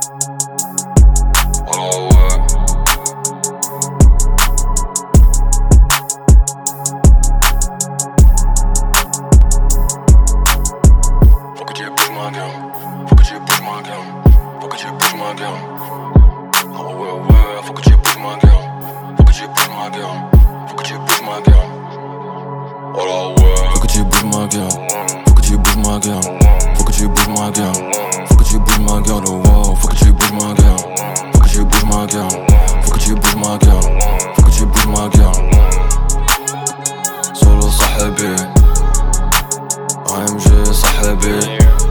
Oh ouais. Faut que tu bouges ma gueule. Faut que tu bouges ma gueule. Faut que tu bouges ma gueule. Oh ouais ouais. Faut que tu bouges ma gueule. Faut que tu bouges ma gueule. Faut que tu bouges ma gueule. Oh là ouais. Faut que tu bouges ma gueule. Faut que tu bouges ma gueule. Faut que tu bouges ma gueule. Faut que tu bouges ma gueule. Oh wow. Faut que tu bouges ma gueule. Faut que tu bouges ma gueule. Faut que tu bouges ma gueule. Faut que tu bouges ma gueule. Solo صاحبي AMG صاحبي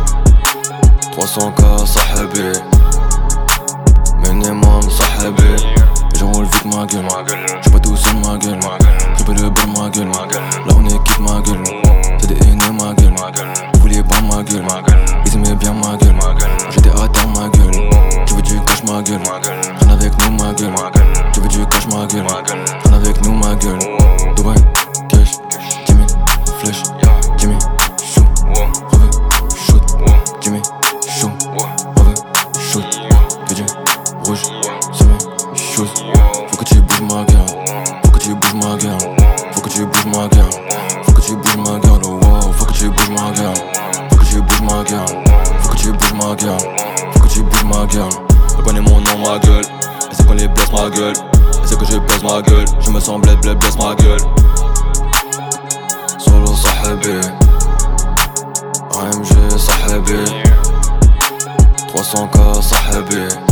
300K صاحبي minimum صاحبي j'enroule vite ma gueule. J'suis pas tout seul ma gueule. J'ai pas le bon ma gueule. Là on est quitte ma gueule. C'est des haineux ma gueule. Vous vouliez pas ma gueule. Ils aimaient bien ma gueule. J'étais à terre ma gueule. Tu veux du cash ma gueule. Rien avec nous ma gueule. Tu veux du cash ma gueule. Rien avec nous ma gueule. Dubaï, cash, Jimmy, flèche, Jimmy, chou, reveux, shoot, Jimmy, chou, reveux, shoot, VG, rouge, semé, chose. Faut que tu bouges ma gueule. Faut que tu bouges ma gueule. Faut que tu bouges ma gueule. Faut que tu bouges ma gueule. Oh wow. Faut que tu bouges ma gueule. Faut que tu bouges ma gueule. Faut que tu bouges ma gueule. Faut que tu bouges ma gueule. Elle connaît mon nom ma gueule. Elle sait qu'on les blesse ma gueule. Elle sait que je baisse ma gueule. Je me sens bled blesse ma gueule. Solo صاحبي AMG صاحبي 300K صاحبي